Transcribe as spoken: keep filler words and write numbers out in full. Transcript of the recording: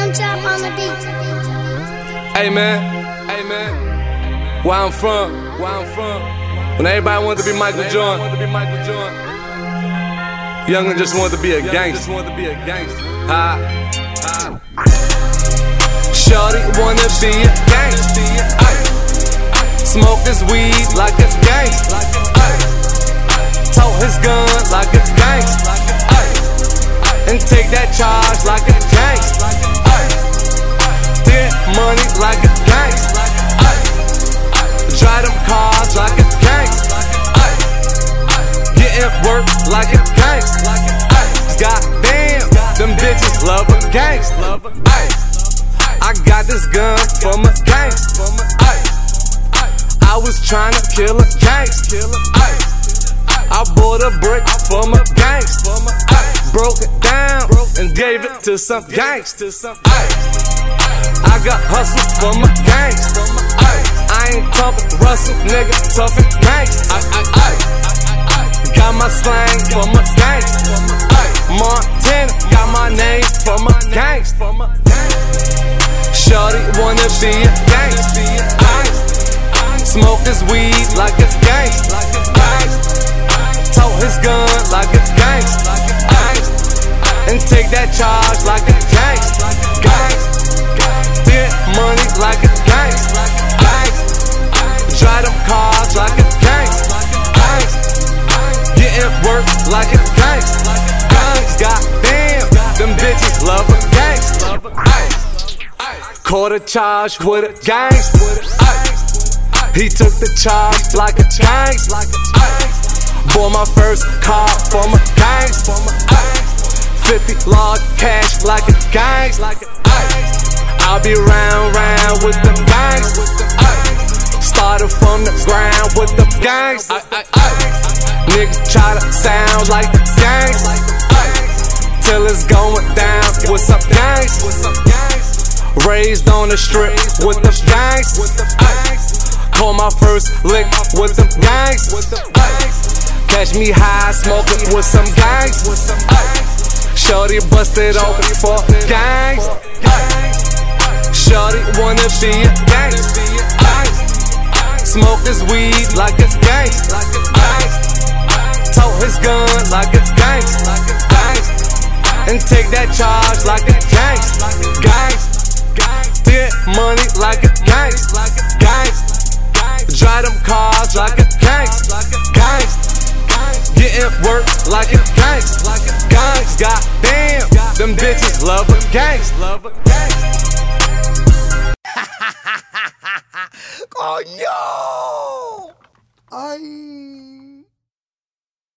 Young Chop on the beat. Hey man, hey man, where I'm from, where I'm from. When everybody wanted to be Michael Jordan, Youngin just wanted to be a gangster. Ha, ha. Shorty wanna be a gangster. Smoke his weed like a gangster. Tote his gun like a gangster. And take that charge like a gangster. Get money like a gangster. Drive them cars like a gangster. Getting work like a gangster. Goddamn, them bitches love a gangster. I got this gun from a gangster. I was tryna kill a gangster. I bought a brick from a gangster. Broke it down and gave it to some gangster. I got hustle from a gangster. I ain't talking Russell, nigga, tough and gangster. Got my slang from a gangster. Montana got my name from a gangster. Shorty wanna be a gangster. Smoke his weed like a gangster. Tote his gun like a gangster. And take that charge like a gangster. Get money like a gangster. Drive them cars like a gangster. Getting work like a gangster. Goddamn, them bitches love a gangster. Caught a charge with a gangster. He took the charge like a gangster. Bought my first car from a gangster. Fifty large cash like a gangster. I'll be round round with the gangsters. Started from the ground with the gangsters. Niggas try to sound like the gangsters till it's going down with some gangsters. Raised on the strip with the gangsters. Caught my first lick with them gangsters. Catch me high smoking with some gangsters. Shorty busted open for gangsters. Shorty wanna be a gangster. Smoke his weed like a gangster. Tote his gun like a gangster. And take that charge like a gangster. Get money like a gangster. Drive them cars like a gangster. Getting work like a gangster. Goddamn, them bitches love a gangster. Coño! Ay.